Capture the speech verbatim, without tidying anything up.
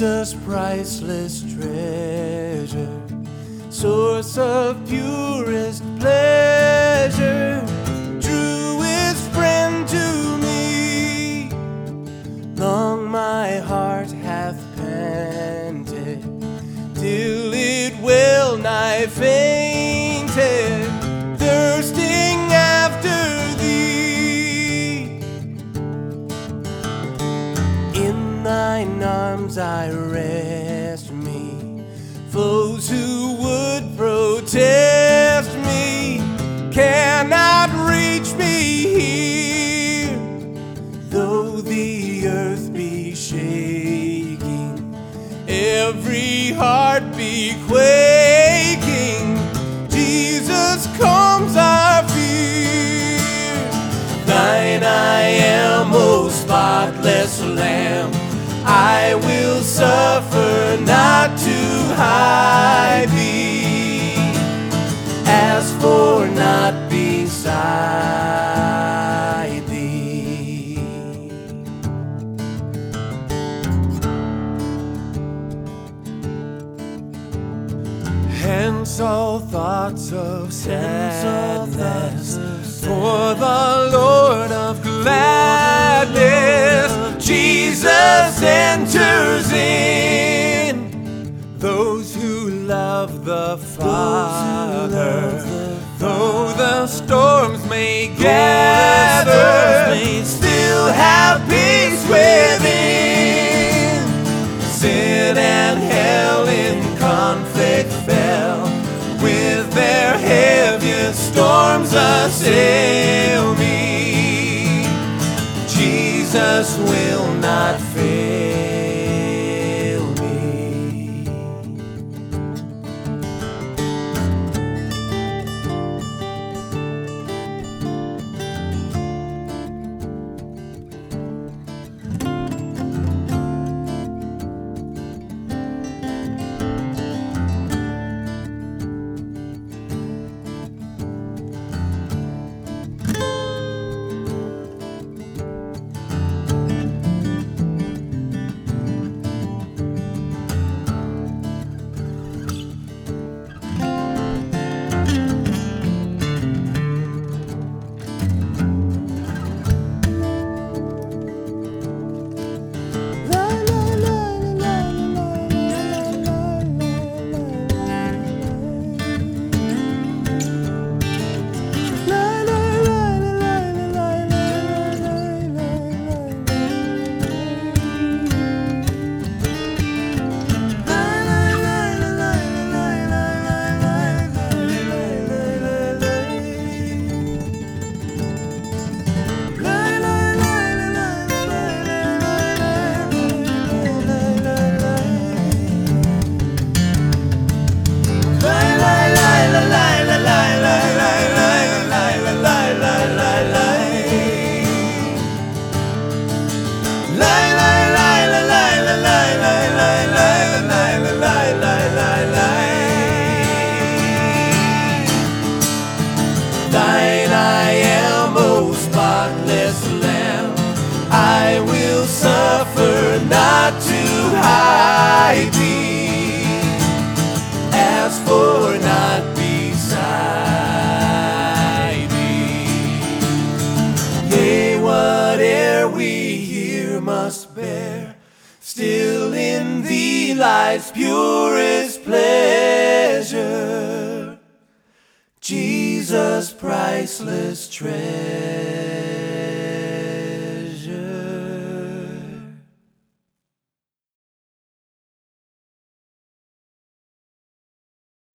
Jesus, priceless treasure, source of purest pleasure, truest friend to me. Long my heart hath panted, till it well nigh fainted, thirsting after thee. In thine arms I rest me. Foes who would protest me cannot reach me here. Though the earth be shaking, every heart be quaking, Jesus calms our fear. Thine I am, O spotless Lamb, I will suffer not to hide thee. Ask for not beside thee. Hence all thoughts of sadness, for the Lord of gladness, Jesus enters in. Those who love the Father, though the storms may gather, still have peace within. Sin and hell in conflict fell, with their heaviest storms assail me. Jesus will not fail me. Thine I am, O spotless Lamb, I will suffer not to hide thee. Ask for not beside thee. Yea, whate'er we here must bear, still in thee lies purest pleasure. Jesus, priceless treasure.